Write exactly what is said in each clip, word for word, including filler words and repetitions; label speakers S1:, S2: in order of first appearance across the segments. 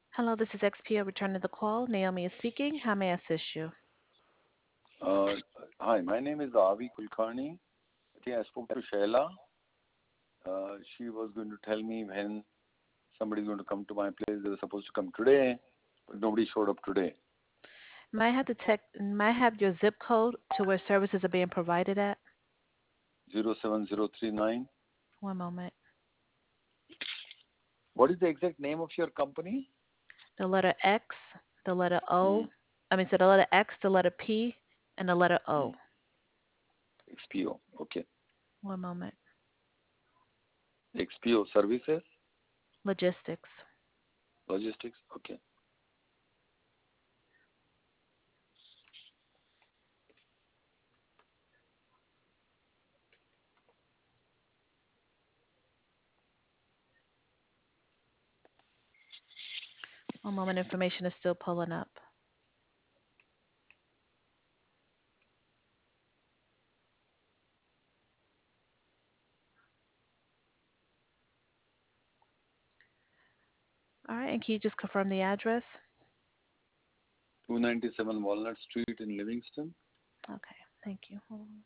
S1: Hello, this is X P O returning the call. Naomi is speaking. How may I assist you?
S2: Uh, Hi, my name is Avi Kulkarni. I think I spoke to Shaila. Uh, she was going to tell me when somebody is going to come to my place. They were supposed to come today, but nobody showed up today.
S1: May I have the tech, may I have your zip code to where services are being provided at?
S2: Zero seven zero three nine.
S1: One moment.
S2: What is the exact name of your company?
S1: The letter X, the letter
S2: Hmm,
S1: O, I mean, so the letter X, the letter P, and the letter
S2: hmm.
S1: O.
S2: X P O. Okay.
S1: One moment.
S2: X P O Services,
S1: Logistics.
S2: Logistics. Okay.
S1: One moment. Information is still pulling up. All right. And can you just confirm the address?
S2: two ninety-seven Walnut Street in Livingston.
S1: Okay. Thank you. Hold on.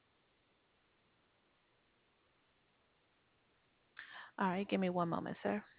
S1: All right. Give me one moment, sir.